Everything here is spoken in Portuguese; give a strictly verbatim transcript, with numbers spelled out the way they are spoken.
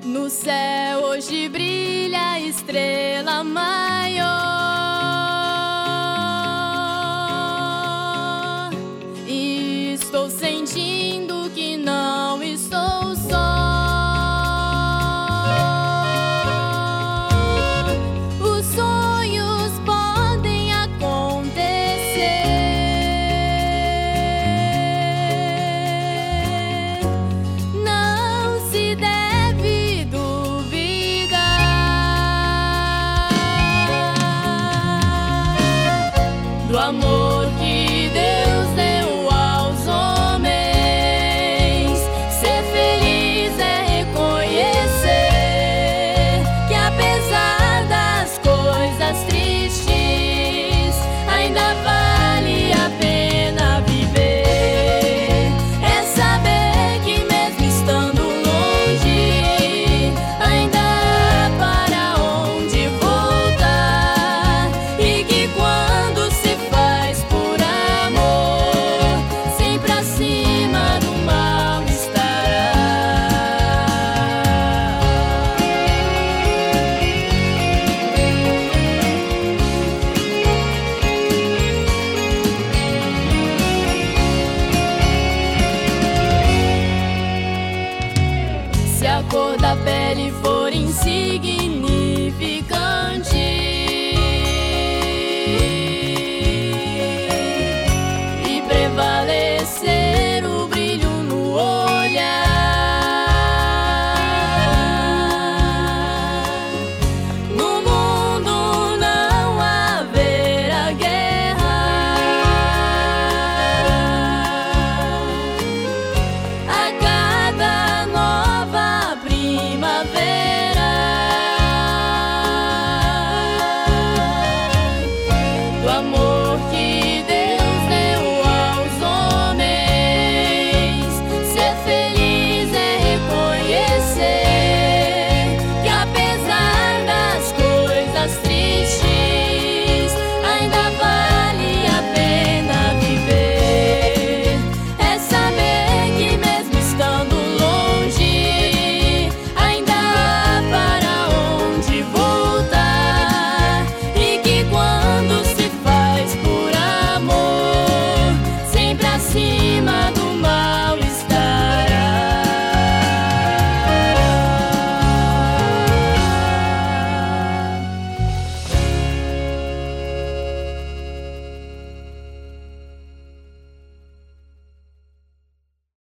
No céu hoje brilha a estrela maior, e estou sentindo que não estou só. Os sonhos podem acontecer, não se deve duvidar do amor que Deus deu aos homens. Ser feliz é reconhecer que, apesar das coisas tristes, ainda vale a pena viver. É saber que, mesmo estando longe, ainda há para onde voltar, e que quando se faz por amor, sempre acima do mal estará. Se a cor da pele for insignificante,